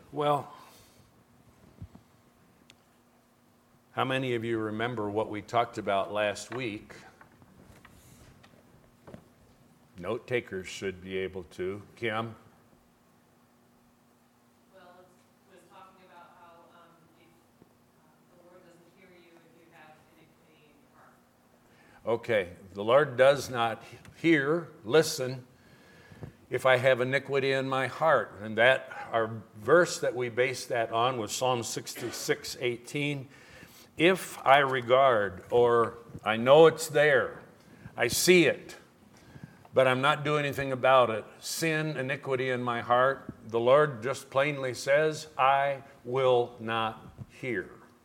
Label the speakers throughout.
Speaker 1: Well, how many of you remember what we talked about last week? Note takers should be able to. Kim?
Speaker 2: Well, it was talking about how if the Lord doesn't hear you if you have iniquity in your heart.
Speaker 1: Okay, the Lord does not hear, listen, if I have iniquity in my heart. And that, our verse that we based that on was Psalm 66:18. If I regard, or I know it's there, I see it, but I'm not doing anything about it, sin, iniquity in my heart, the Lord just plainly says, I will not hear.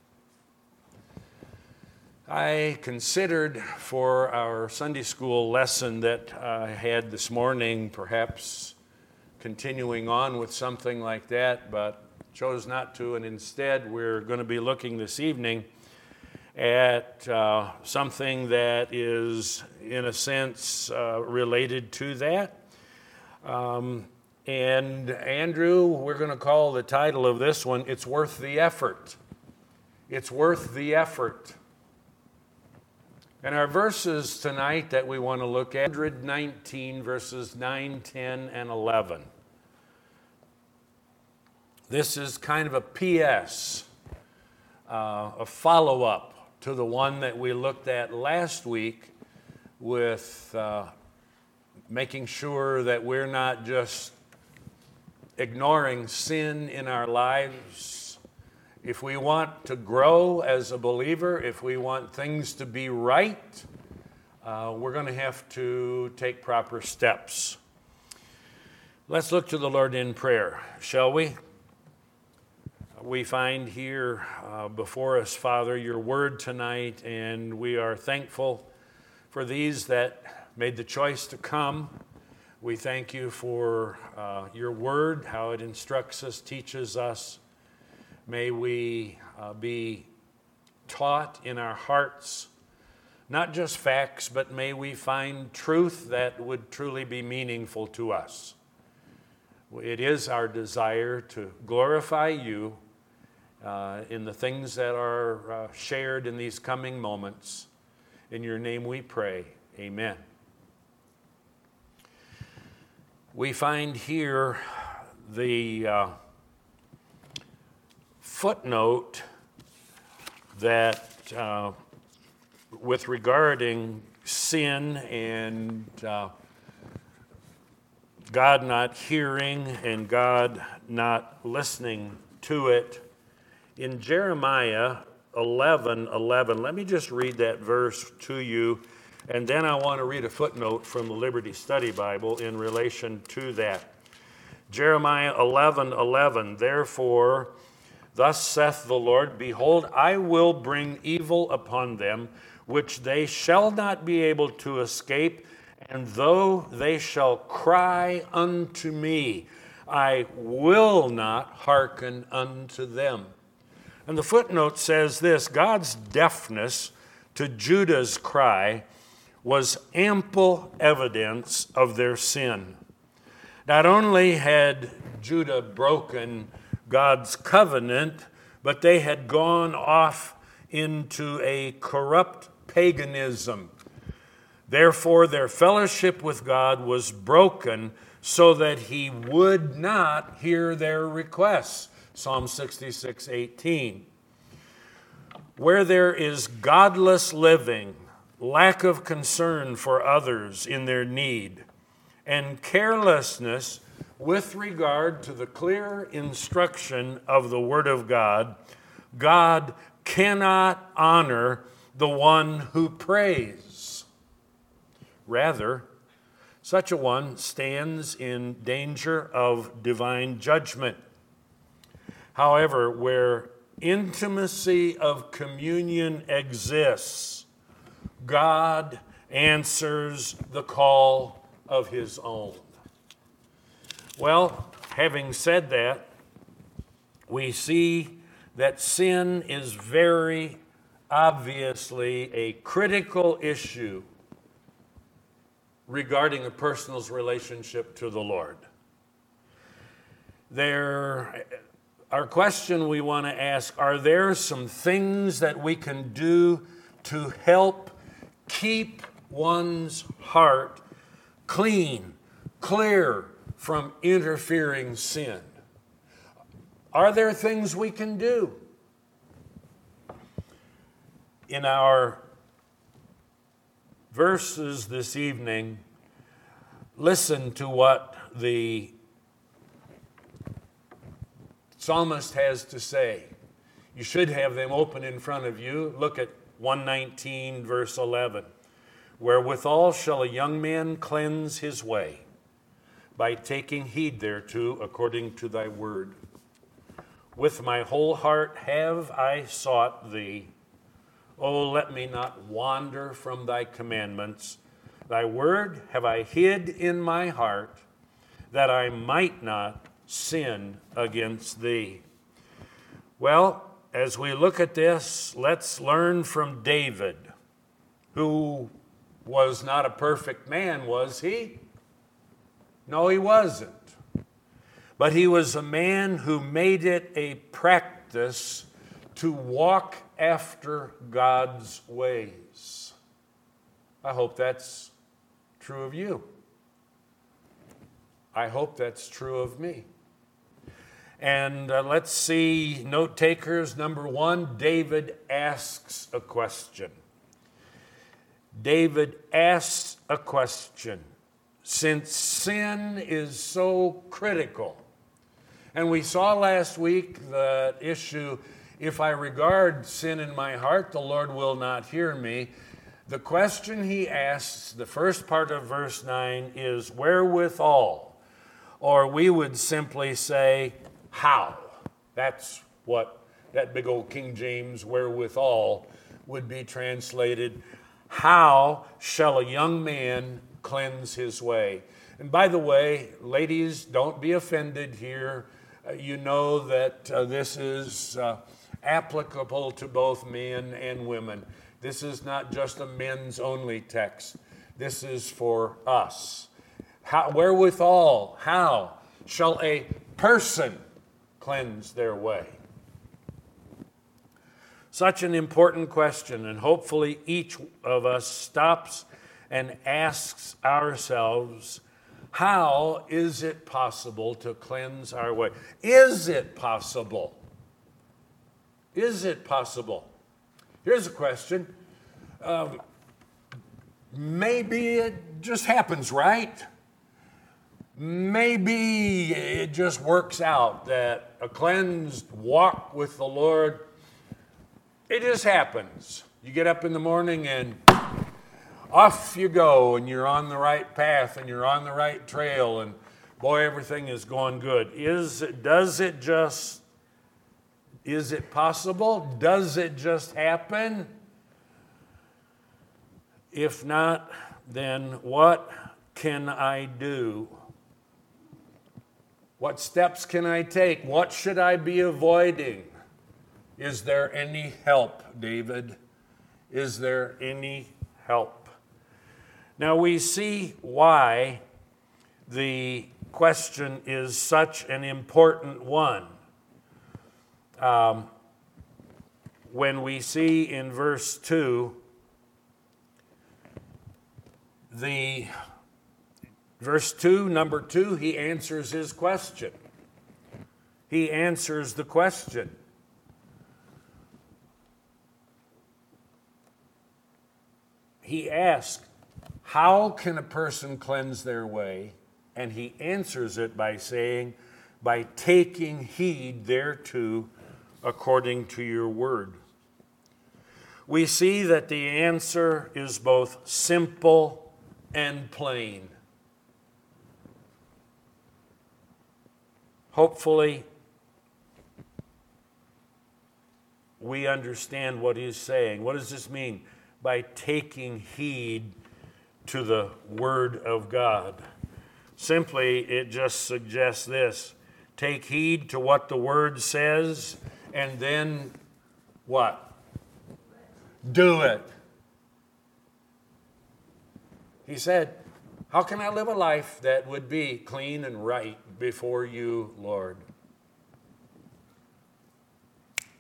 Speaker 1: I considered for our Sunday school lesson that I had this morning, perhaps continuing on with something like that, but chose not to, and instead we're going to be looking this evening at something that is, in a sense, related to that. And Andrew, we're going to call the title of this one, It's Worth the Effort. It's worth the effort. And our verses tonight that we want to look at, 119 verses 9, 10, and 11. This is kind of a PS, a follow-up to the one that we looked at last week with making sure that we're not just ignoring sin in our lives. If we want to grow as a believer, if we want things to be right, we're going to have to take proper steps. Let's look to the Lord in prayer, shall we? We find here before us, Father, your word tonight, and we are thankful for these that made the choice to come. We thank you for your word, how it instructs us, teaches us. May we be taught in our hearts, not just facts, but may we find truth that would truly be meaningful to us. It is our desire to glorify you in the things that are shared in these coming moments. In your name we pray, amen. We find here the footnote that with regarding sin and God not hearing and God not listening to it. In Jeremiah 11:11, let me just read that verse to you, and then I want to read a footnote from the Liberty Study Bible in relation to that. Jeremiah 11:11, therefore, thus saith the Lord, behold, I will bring evil upon them, which they shall not be able to escape, and though they shall cry unto me, I will not hearken unto them. And the footnote says this, God's deafness to Judah's cry was ample evidence of their sin. Not only had Judah broken God's covenant, but they had gone off into a corrupt paganism. Therefore, their fellowship with God was broken so that he would not hear their requests. Psalm 66:18. Where there is godless living, lack of concern for others in their need, and carelessness with regard to the clear instruction of the Word of God, God cannot honor the one who prays. Rather, such a one stands in danger of divine judgment. However, where intimacy of communion exists, God answers the call of his own. Well, having said that, we see that sin is very obviously a critical issue regarding a person's relationship to the Lord. Our question we want to ask, are there some things that we can do to help keep one's heart clean, clear from interfering sin? Are there things we can do? In our verses this evening, listen to what the psalmist has to say. You should have them open in front of you. Look at 119, verse 11. Wherewithal shall a young man cleanse his way, by taking heed thereto according to thy word. With my whole heart have I sought thee. O let me not wander from thy commandments. Thy word have I hid in my heart, that I might not sin against thee. Well, as we look at this, let's learn from David, who was not a perfect man, was he? No, he wasn't. But he was a man who made it a practice to walk after God's ways. I hope that's true of you. I hope that's true of me. And let's see, note takers. Number one, David asks a question. David asks a question. Since sin is so critical, and we saw last week the issue, if I regard sin in my heart, the Lord will not hear me. The question he asks, the first part of verse 9, is wherewithal? Or we would simply say, how? That's what that big old King James wherewithal would be translated. How shall a young man cleanse his way? And by the way, ladies, don't be offended here. You know that this is applicable to both men and women. This is not just a men's only text. This is for us. Wherewithal, how shall a person cleanse their way? Such an important question, and hopefully each of us stops and asks ourselves, how is it possible to cleanse our way? Is it possible? Is it possible? Here's a question. Maybe it just happens, right? Maybe it just works out that a cleansed walk with the Lord, it just happens. You get up in the morning and off you go, and you're on the right path, and you're on the right trail, and boy, everything is going good. Is it possible? Does it just happen? If not, then what can I do? What steps can I take? What should I be avoiding? Is there any help, David? Is there any help? Now we see why the question is such an important one. When we see in verse 2, number 2, he answers his question. He answers the question. He asks, how can a person cleanse their way? And he answers it by saying, by taking heed thereto according to your word. We see that the answer is both simple and plain. Hopefully, we understand what he's saying. What does this mean? By taking heed to the Word of God. Simply, it just suggests this. Take heed to what the Word says, and then what? Do it. He said, how can I live a life that would be clean and right before you, Lord?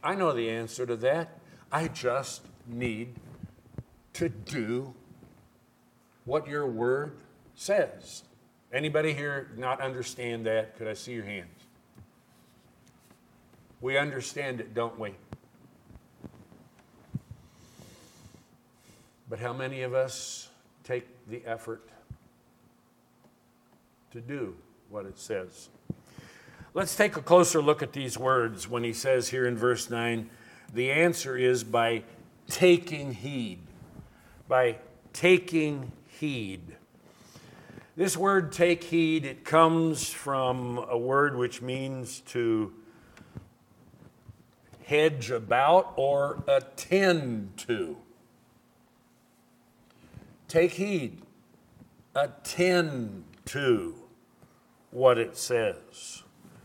Speaker 1: I know the answer to that. I just need to do what your word says. Anybody here not understand that? Could I see your hands? We understand it, don't we? But how many of us take the effort to do what it says? Let's take a closer look at these words when he says here in verse 9, the answer is by taking heed. By taking heed. This word take heed, it comes from a word which means to hedge about or attend to. Take heed. Attend to what it says.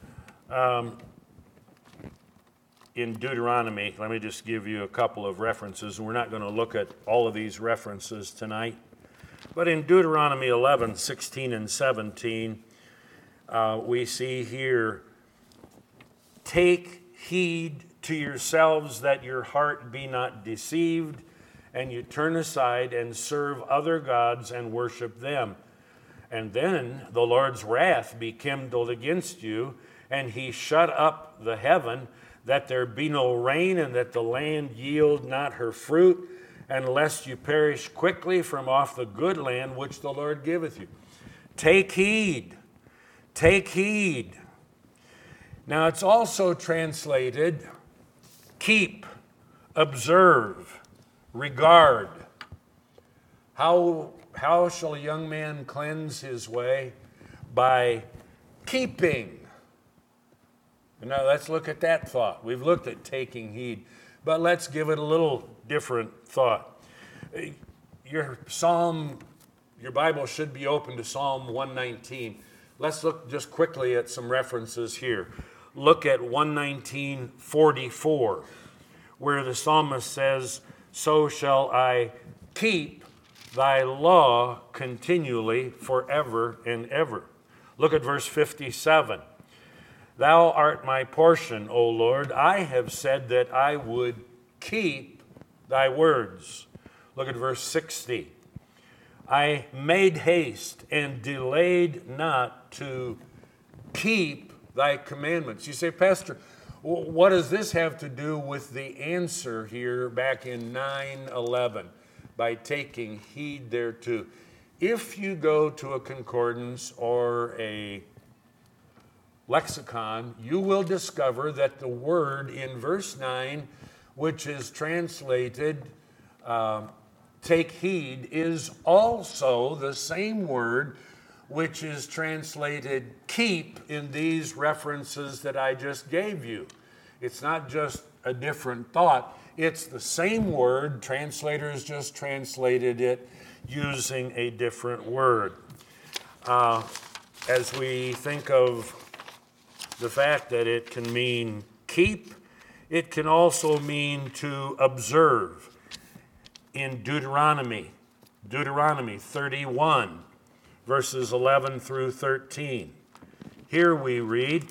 Speaker 1: In Deuteronomy, let me just give you a couple of references. We're not going to look at all of these references tonight. But in Deuteronomy 11, 16, and 17, we see here, take heed to yourselves that your heart be not deceived, and you turn aside and serve other gods and worship them. And then the Lord's wrath be kindled against you, and he shut up the heaven, that there be no rain, and that the land yield not her fruit, and lest you perish quickly from off the good land which the Lord giveth you. Take heed. Take heed. Now it's also translated keep, observe, regard. How shall a young man cleanse his way? By keeping. Now let's look at that thought. We've looked at taking heed, but let's give it a little different thought. Your Bible should be open to Psalm 119. Let's look just quickly at some references here. Look at 119:44, where the psalmist says, so shall I keep thy law continually forever and ever. Look at verse 57. Thou art my portion, O Lord. I have said that I would keep thy words. Look at verse 60. I made haste and delayed not to keep thy commandments. You say, Pastor, what does this have to do with the answer here back in 9:11? By taking heed thereto. If you go to a concordance or a lexicon, you will discover that the word in verse 9, which is translated take heed, is also the same word which is translated keep in these references that I just gave you. It's not just a different thought. It's the same word. Translators just translated it using a different word. As we think of the fact that it can mean keep, it can also mean to observe. In Deuteronomy 31, verses 11 through 13. Here we read,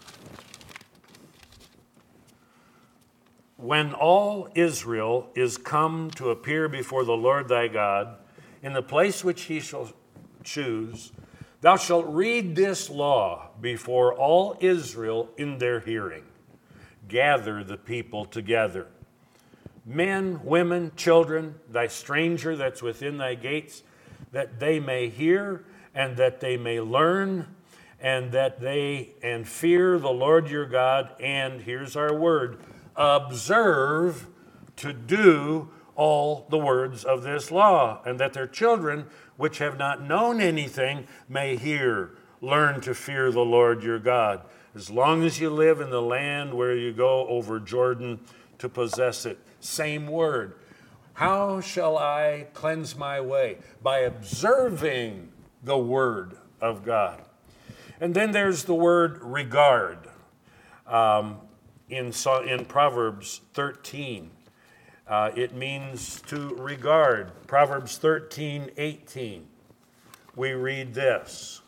Speaker 1: when all Israel is come to appear before the Lord thy God, in the place which he shall choose, thou shalt read this law before all Israel in their hearing. Gather the people together. Men, women, children, thy stranger that's within thy gates, that they may hear and that they may learn, and that they and fear the Lord your God, and here's our word, observe to do all the words of this law, and that their children, which have not known anything, may hear, learn to fear the Lord your God, as long as you live in the land where you go over Jordan to possess it. Same word. How shall I cleanse my way? By observing the word of God. And then there's the word regard in Proverbs 13. It means to regard. Proverbs 13:18. We read this.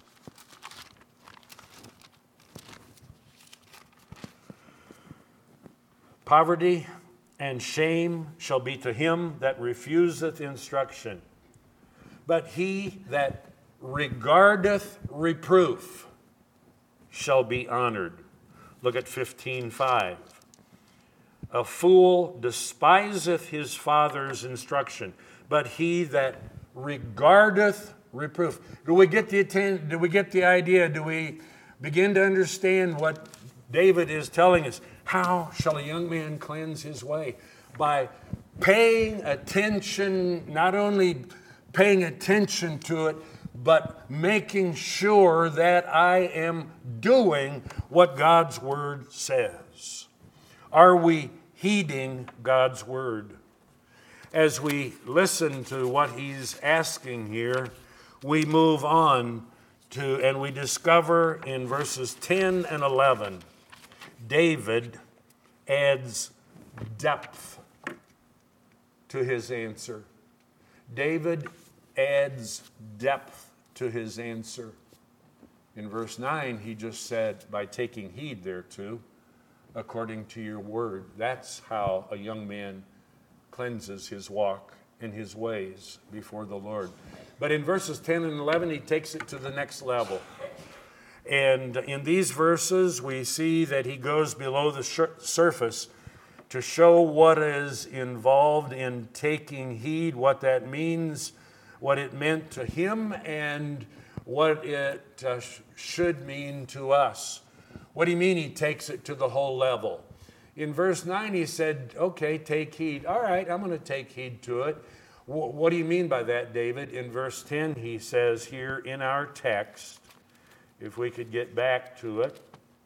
Speaker 1: Poverty and shame shall be to him that refuseth instruction. But he that regardeth reproof shall be honored. Look at 15:5. A fool despiseth his father's instruction, but he that regardeth reproof. Do we get the idea? Do we begin to understand what David is telling us? How shall a young man cleanse his way? By paying attention, not only paying attention to it, but making sure that I am doing what God's word says. Are we heeding God's word? As we listen to what he's asking here, we move on to, and we discover in verses 10 and 11, David adds depth to his answer. David adds depth to his answer. In verse 9, he just said, by taking heed thereto, according to your word. That's how a young man cleanses his walk and his ways before the Lord. But in verses 10 and 11, he takes it to the next level. And in these verses, we see that he goes below the surface to show what is involved in taking heed, what that means, what it meant to him, and what it should mean to us. What do you mean he takes it to the whole level? In verse 9, he said, okay, take heed. All right, I'm going to take heed to it. What do you mean by that, David? In verse 10, he says here in our text, if we could get back to it,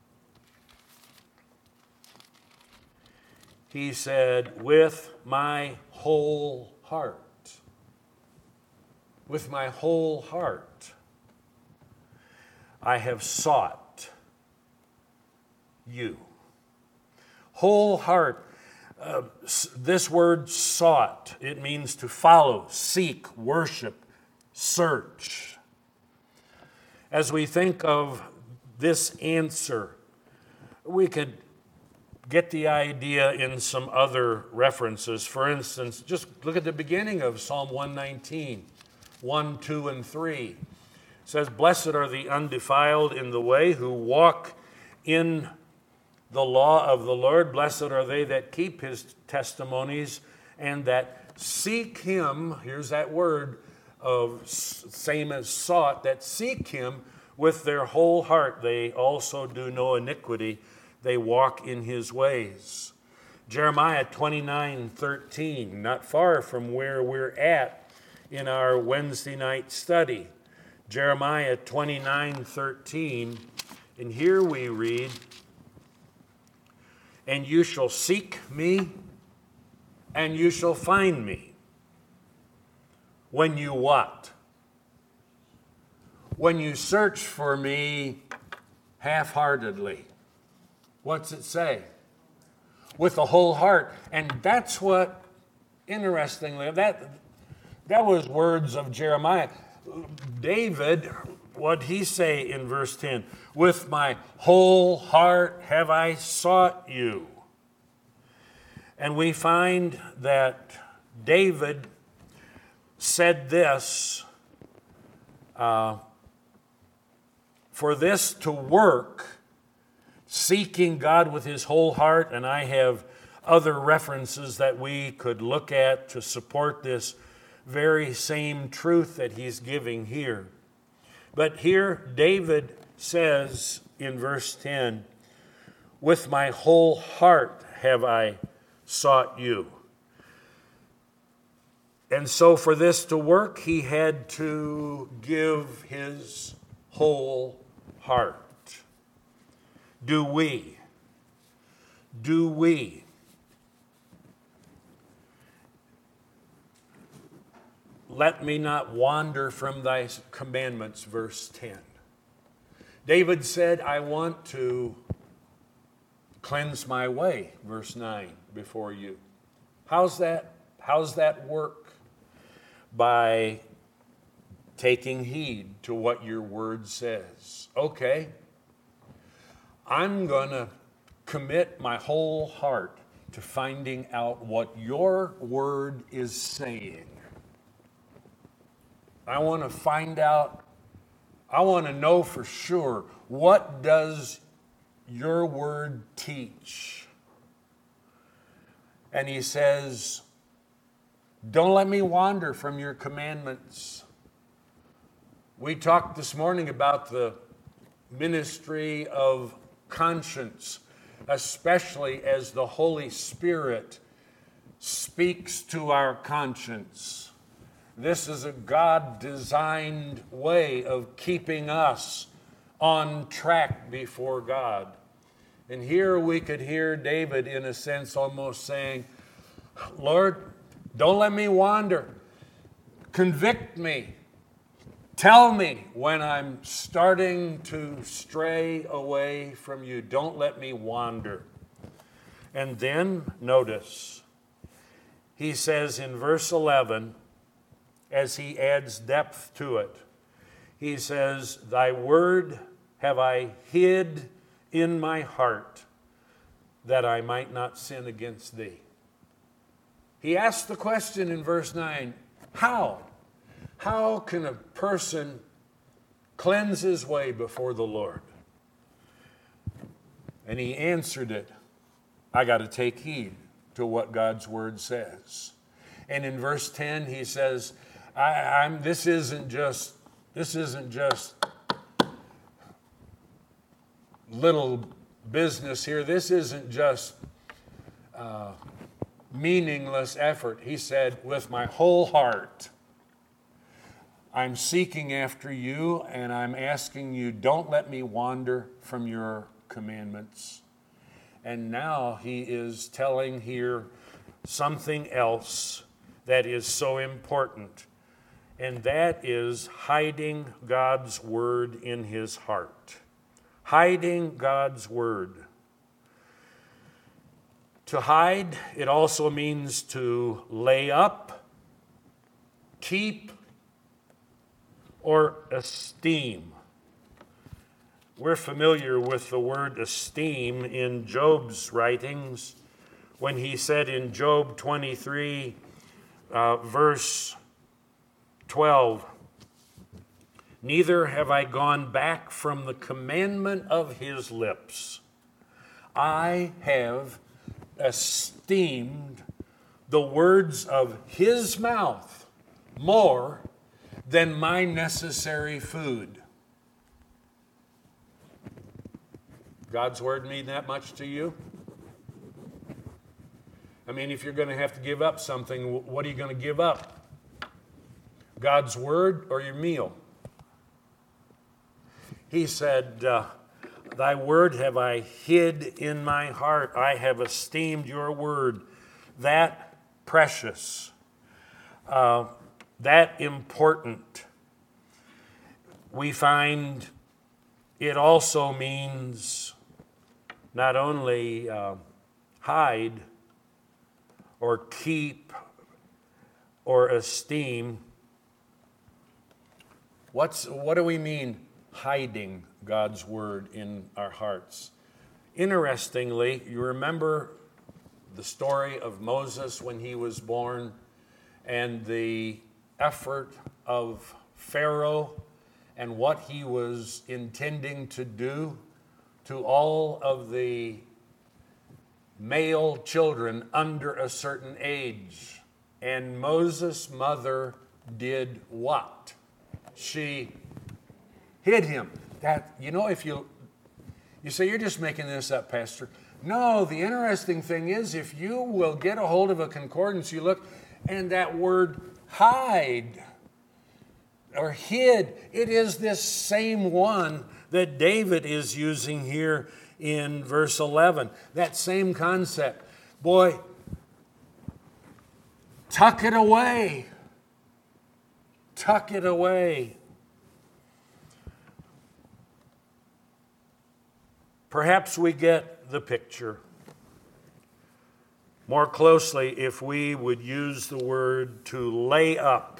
Speaker 1: he said, with my whole heart. With my whole heart, I have sought you. Whole heart. This word sought, it means to follow, seek, worship, search. As we think of this answer, we could get the idea in some other references. For instance, just look at the beginning of Psalm 119, 1, 2, and 3. It says, blessed are the undefiled in the way who walk in the law of the Lord. Blessed are they that keep his testimonies and that seek him. Here's that word of same as sought, that seek him with their whole heart. They also do no iniquity. They walk in his ways. Jeremiah 29:13, not far from where we're at in our Wednesday night study. Jeremiah 29:13, and here we read, and you shall seek me, and you shall find me. When you what? When you search for me half-heartedly. What's it say? With the whole heart. And that's what, interestingly, that was words of Jeremiah. David, what he say in verse 10? With my whole heart have I sought you. And we find that David said this, for this to work, seeking God with his whole heart, and I have other references that we could look at to support this very same truth that he's giving here. But here David says in verse 10, with my whole heart have I sought you. And so for this to work, he had to give his whole heart. Do we? Let me not wander from thy commandments, verse 10. David said, I want to cleanse my way, verse 9, before you. How's that work? By taking heed to what your word says. Okay, I'm going to commit my whole heart to finding out what your word is saying. I want to find out, I want to know for sure, what does your word teach? And he says, don't let me wander from your commandments. We talked this morning about the ministry of conscience, especially as the Holy Spirit speaks to our conscience. This is a God-designed way of keeping us on track before God. And here we could hear David, in a sense, almost saying, Lord, don't let me wander. Convict me. Tell me when I'm starting to stray away from you. Don't let me wander. And then, notice, he says in verse 11, as he adds depth to it, he says, thy word have I hid in my heart, that I might not sin against thee. He asked the question in verse 9, how? How can a person cleanse his way before the Lord? And he answered it, I got to take heed to what God's word says. And in verse 10 he says, this isn't just little business here. This isn't just meaningless effort. He said, with my whole heart, I'm seeking after you, and I'm asking you, don't let me wander from your commandments. And now he is telling here something else that is so important, and that is hiding God's word in his heart. Hiding God's word. To hide, it also means to lay up, keep, or esteem. We're familiar with the word esteem in Job's writings when he said in Job 23, verse 12, neither have I gone back from the commandment of his lips. I have esteemed the words of his mouth more than my necessary food. God's word mean that much to you? I mean, if you're going to have to give up something, what are you going to give up? God's word or your meal? He said, thy word have I hid in my heart. I have esteemed your word that precious, that important. We find it also means not only hide or keep or esteem. What do we mean hiding God's word in our hearts? Interestingly, you remember the story of Moses when he was born and the effort of Pharaoh and what he was intending to do to all of the male children under a certain age. And Moses' mother did what? She hid him. That, if you say, you're just making this up, Pastor. No, the interesting thing is, if you will get a hold of a concordance, you look, and that word hide or hid, it is this same one that David is using here in verse 11. That same concept. Boy, tuck it away. Tuck it away. Perhaps we get the picture more closely if we would use the word to lay up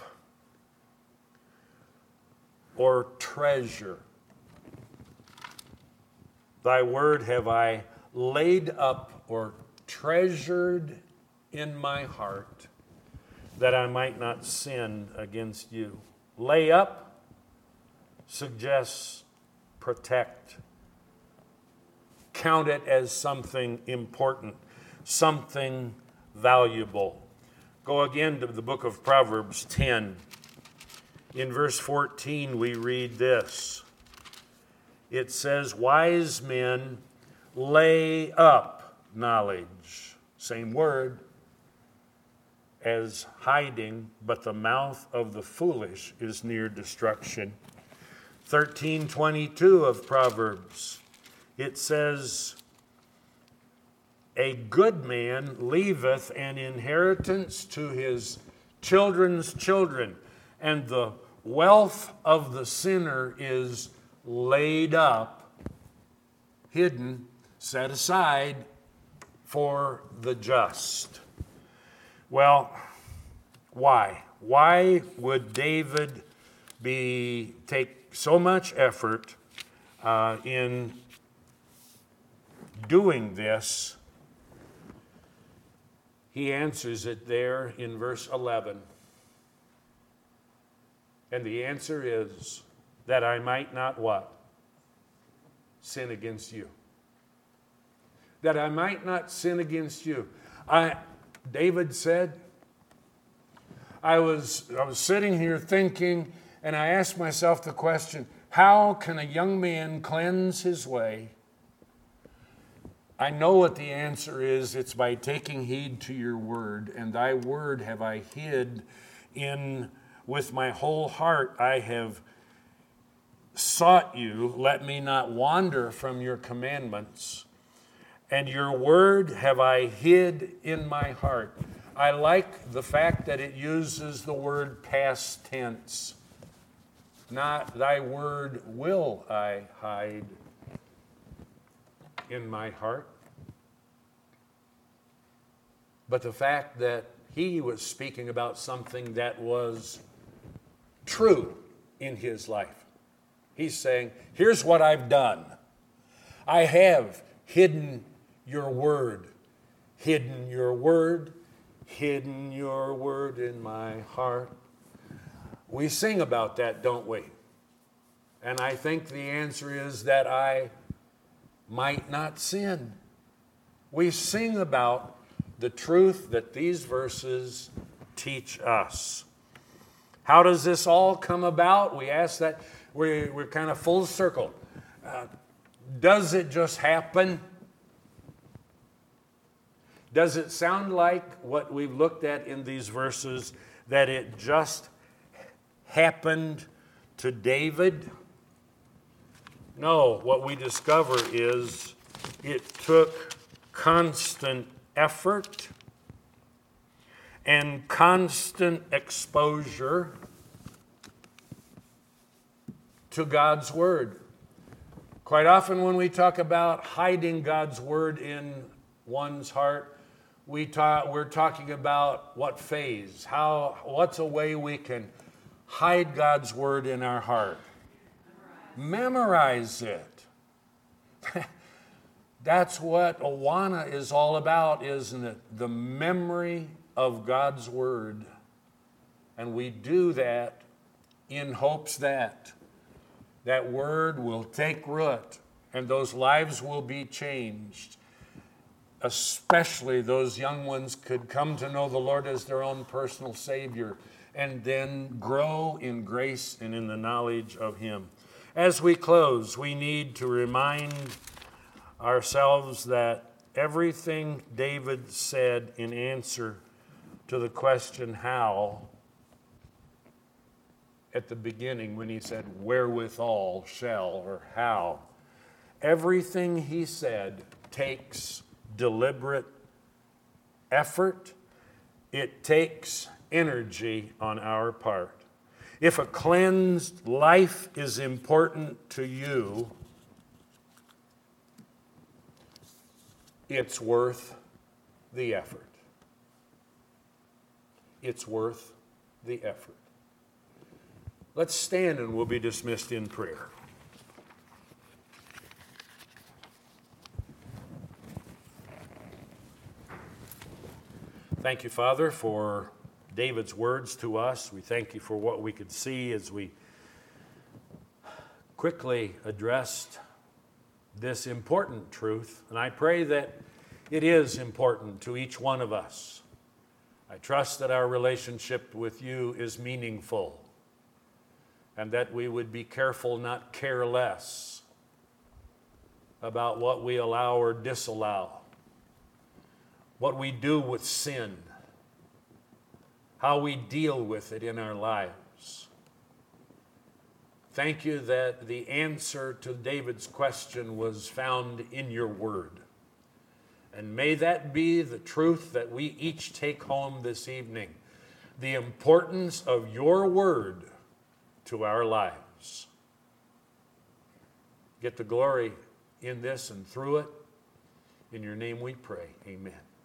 Speaker 1: or treasure. Thy word have I laid up or treasured in my heart, that I might not sin against you. Lay up suggests protect. Count it as something important, something valuable. Go again to the book of Proverbs 10. In verse 14, we read this. It says, wise men lay up knowledge. Same word as hiding, but the mouth of the foolish is near destruction. 13:22 of Proverbs, it says, a good man leaveth an inheritance to his children's children, and the wealth of the sinner is laid up, hidden, set aside for the just. Well, why? Why would David take so much effort in doing this? He answers it there in verse 11. And the answer is that I might not what? Sin against you. That I might not sin against you. David said, I was sitting here thinking, and I asked myself the question, how can a young man cleanse his way? I know what the answer is. It's by taking heed to your word, and thy word have I hid in with my whole heart. I have sought you. Let me not wander from your commandments. And your word have I hid in my heart. I like the fact that it uses the word past tense. Not thy word will I hide in my heart. But the fact that he was speaking about something that was true in his life. He's saying, here's what I've done. I have hidden your word. Hidden your word. Hidden your word in my heart. We sing about that, don't we? And I think the answer is that I might not sin. We sing about the truth that these verses teach us. How does this all come about? We ask that. We're kind of full circle. Does it just happen? Does it sound like what we've looked at in these verses, that it just happened to David? No, what we discover is it took constant effort and constant exposure to God's Word. Quite often when we talk about hiding God's Word in one's heart, we're talking about what phase, what's a way we can hide God's Word in our heart. Memorize it. That's what Awana is all about, isn't it? The memory of God's Word. And we do that in hopes that that Word will take root and those lives will be changed. Especially those young ones could come to know the Lord as their own personal Savior and then grow in grace and in the knowledge of Him. As we close, we need to remind ourselves that everything David said in answer to the question how, at the beginning when he said wherewithal shall, or how, everything he said takes deliberate effort. It takes energy on our part. If a cleansed life is important to you, it's worth the effort. It's worth the effort. Let's stand and we'll be dismissed in prayer. Thank you, Father, for David's words to us. We thank you for what we could see as we quickly addressed this important truth. And I pray that it is important to each one of us. I trust that our relationship with you is meaningful and that we would be careful, not careless about what we allow or disallow, what we do with sin, how we deal with it in our lives. Thank you that the answer to David's question was found in your word. And may that be the truth that we each take home this evening, the importance of your word to our lives. Get the glory in this and through it. In your name we pray. Amen.